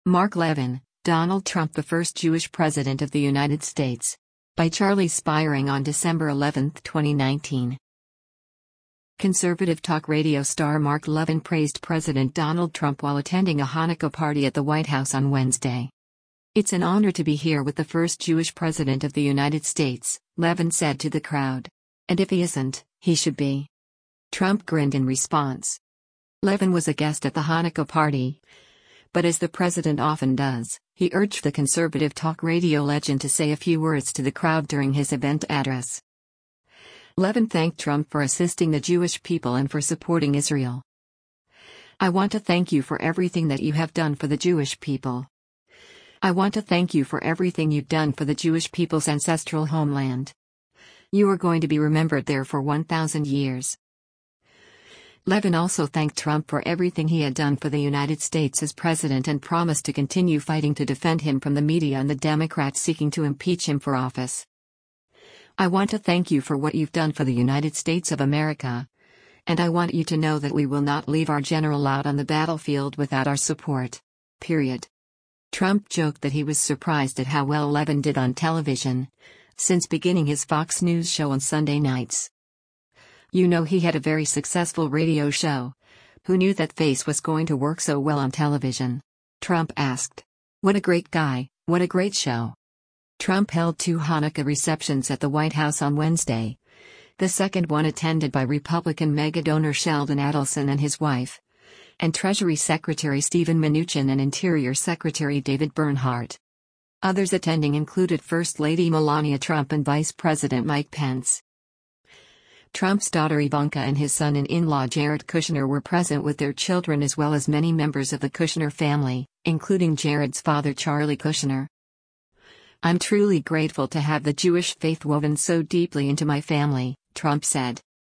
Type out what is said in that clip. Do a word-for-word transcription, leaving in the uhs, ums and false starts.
Mark Levin, Donald Trump, the first Jewish president of the United States. By Charlie Spiering on December eleventh, twenty nineteen. Conservative talk radio star Mark Levin praised President Donald Trump while attending a Hanukkah party at the White House on Wednesday. "It's an honor to be here with the first Jewish president of the United States," Levin said to the crowd. "And if he isn't, he should be." Trump grinned in response. Levin was a guest at the Hanukkah party, but as the president often does, he urged the conservative talk radio legend to say a few words to the crowd during his event address. Levin thanked Trump for assisting the Jewish people and for supporting Israel. "I want to thank you for everything that you have done for the Jewish people. I want to thank you for everything you've done for the Jewish people's ancestral homeland. You are going to be remembered there for one thousand years." Levin also thanked Trump for everything he had done for the United States as president and promised to continue fighting to defend him from the media and the Democrats seeking to impeach him for office. "I want to thank you for what you've done for the United States of America. And I want you to know that we will not leave our general out on the battlefield without our support. Period." Trump joked that he was surprised at how well Levin did on television, since beginning his Fox News show on Sunday nights. "You know, he had a very successful radio show. Who knew that face was going to work so well on television?" Trump asked. "What a great guy, what a great show." Trump held two Hanukkah receptions at the White House on Wednesday, the second one attended by Republican mega-donor Sheldon Adelson and his wife, and Treasury Secretary Steven Mnuchin and Interior Secretary David Bernhardt. Others attending included First Lady Melania Trump and Vice President Mike Pence. Trump's daughter Ivanka and his son and in-law Jared Kushner were present with their children as well as many members of the Kushner family, including Jared's father Charlie Kushner. "I'm truly grateful to have the Jewish faith woven so deeply into my family," Trump said.